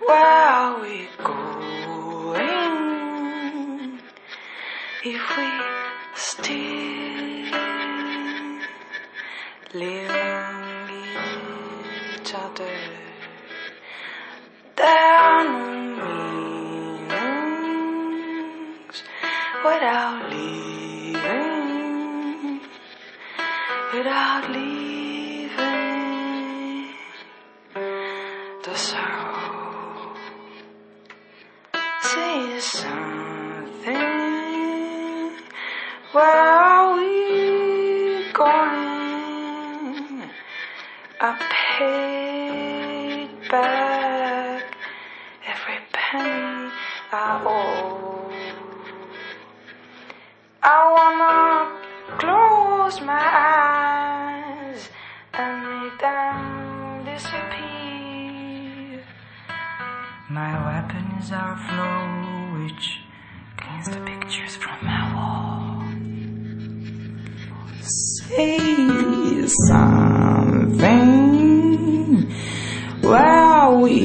Where are we going if we still leaving each other? There are no meanings without leaving, without leaving the sorrow. Say something. Where are we going? I paid back every penny I owe. I wanna close my eyes and make them disappear. My weapon is our flow, which cleans the pictures from my wall. Say something. Where are we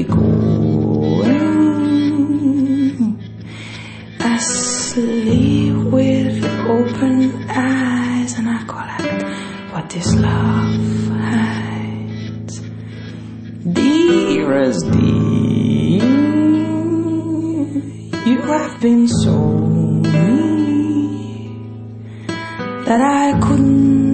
going? I sleep with open eyes and I collect what this love hides. Dearest dear, you have been so mean that I couldn't